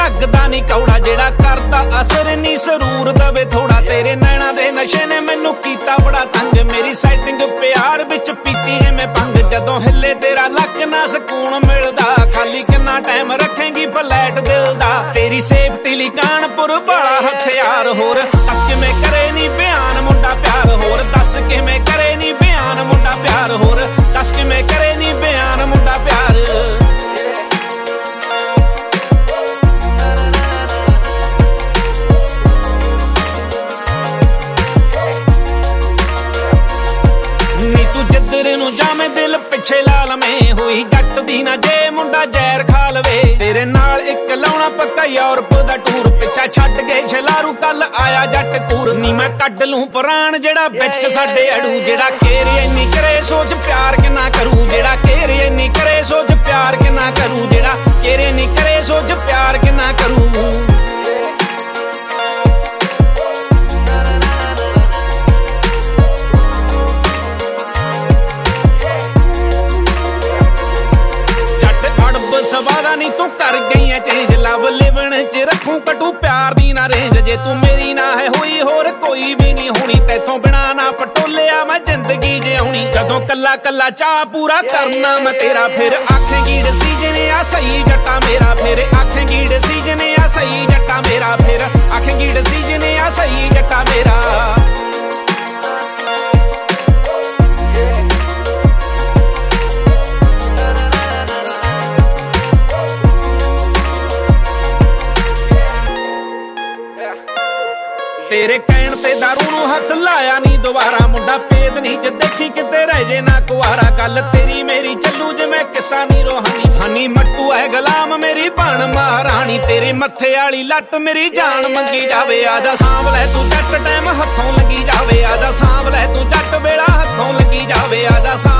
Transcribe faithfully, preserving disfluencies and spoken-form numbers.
ਲੱਗਦਾ ਨੀ ਕੌੜਾ ਜਿਹੜਾ ਕਰਦਾ ਅਸਰ ਨੀ ਸਰੂਰ ਦਵੇ ਥੋੜਾ ਤੇਰੇ ਨੈਣਾ ਦੇ ਨਸ਼ੇ ਨੇ ਮੈਨੂੰ ਕੀਤਾ ਬੜਾ ਤੰਗ ਮੇਰੀ ਸੈਟਿੰਗ ਪਿਆਰ ਵਿੱਚ ਪੀਤੀ ਐ ਮੈਂ ਭੰਗ ਜਦੋਂ ਹਿੱਲੇ ਤੇਰਾ ਲੱਕ ਨਾ ਸਕੂਨ ਮਿਲਦਾ ਖਾਲੀ ਕਿੰਨਾ ਟਾਈਮ ਰੱਖੇਂਗੀ ਫਲੈਟ ਦਿਲ ਦਾ ਤੇਰੀ ਸੇਫਟੀ ਲਈ ਕਾਨਪੁਰ ਬੜਾ ਹਥਿਆਰ ਹੋਰ ਦੱਸ ਕਿਵੇਂ ਕਰੇ ਨੀ ਬਿਆਨ ਮੁੰਡਾ ਪਿਆਰ ਹੋਰ ਦੱਸ ਕਿਵੇਂ ਕਰੇ ਨੀ ਬਿਆਨ ਮੁੰਡਾ ਪਿਆਰ ਹੋਰ ਦੱਸ ਕਿਵੇਂ ਕਰੇ ਨੀ ਬਿਆਨ ਮੁੰਡਾ ਪਿਆਰ ਜਾਵੇਂ ਦਿਲ ਪਿੱਛੇ ਲਾ ਲਵੇਂ ਹੋਈ ਜੱਟ ਦੀ ਨਾ ਜੇ ਮੁੰਡਾ ਜ਼ਹਿਰ ਖਾ ਲਵੇ ਤੇਰੇ ਨਾਲ ਇੱਕ ਲਾਉਣਾ ਪੱਕਾ ਯੂਰਪ ਦਾ ਟੂਰ ਪਿੱਛਾ ਛੱਡ ਕੇ ਛਲਾਰੂ ਕੱਲ ਆਇਆ ਜੱਟ ਕੂਰ ਨੀ ਮੈਂ ਕੱਢ ਲੂੰ ਪ੍ਰਾਣ ਜਿਹੜਾ ਵਿੱਚ ਸਾਡੇ ਅੜੂ ਜਿਹੜਾ ਕੇਰੀ ਇੰਨੀ ਕਰੇ ਸੋਚ ਪਿਆਰ ਕਿੰਨਾ ਕਰੂ ਜਿਹੜਾ ਕੇਰੀ ਇੰਨੀ ਕਰੇ ਸੋਚ ਪਿਆਰ ਕਿੰਨਾ ਕਰੂ ਜਿਹੜਾ ਕੇਰੀ ਨਹੀਂ ਕਰੇ ਸੋਚ ਪਿਆਰ ਕਿੰਨਾ ਕਰੂ ਸਵਾਦਾ ਨੀ ਤੂੰ ਕਰ ਗਈ ਐ ਚੇਂਜ ਲਵ ਲਿਵਣ ਚ ਰੱਖੂ ਕਟੂ ਪਿਆਰ ਦੀ ਨਾ ਰੇਂਜ ਜੇ ਤੂੰ ਮੇਰੀ ਨਾ ਹੈ ਹੋਈ ਹੋਰ ਕੋਈ ਵੀ ਨਹੀਂ ਹੋਣੀ ਤੈਥੋਂ ਬਿਨਾ ਨਾ ਪਟੋਲਿਆ ਮੈਂ ਜ਼ਿੰਦਗੀ ਜਿਉਣੀ ਜਦੋਂ ਕੱਲਾ ਕੱਲਾ ਚਾਹ ਪੂਰਾ ਕਰਨਾ ਮੈਂ ਤੇਰਾ ਫਿਰ ਆਖੇਂਗੀ ਡਿਸੀਜਨ ਆ ਸਹੀ ਜੱਟਾ ਮੇਰਾ ਫਿਰ ਆਖੇਂਗੀ ਡਿਸੀਜਨ ਆ ਸਹੀ ਜੱਟਾ ਮੇਰਾ ਫਿਰ ਆਖੇਂਗੀ ਡਿਸੀਜਨ ਆ ਸਹੀ ਜੱਟਾ ਮੇਰਾ ਤੇਰੇ ਕਹਿਣ ਤੇ ਦਾਰੂ ਨੂੰ ਹੱਥ ਲਾਇਆ ਨੀ ਦੁਬਾਰਾ ਮੁੰਡਾ ਪੇਦ ਨੀ ਜੇ ਦੇਖੀ ਕਿਤੇ ਰਹਿ ਜੇ ਨਾ ਕੁਆਰਾ ਗੱਲ ਤੇਰੀ ਮੇਰੀ ਚੱਲੂ ਜਿਵੇਂ ਕਿਸਾ ਨੀ ਰੋਹਾਨੀ ਹਾਨੀ ਮੱਟੂ ਐ ਗੁਲਾਮ ਮੇਰੀ ਬਣ ਮਹਾਰਾਣੀ ਤੇਰੇ ਮੱਥੇ ਵਾਲੀ ਲੱਟ ਮੇਰੀ ਜਾਨ ਮੰਗੀ ਜਾਵੇ ਆਜਾ ਸਾਂਭ ਲੈ ਤੂੰ ਜੱਟ ਟਾਈਮ ਹੱਥੋਂ ਲੱਗੀ ਜਾਵੇ ਆਜਾ ਸਾਂਭ ਲੈ ਤੂੰ ਜੱਟ ਵੇਲਾ ਹੱਥੋਂ ਲੱਗੀ ਜਾਵੇ ਆਜਾ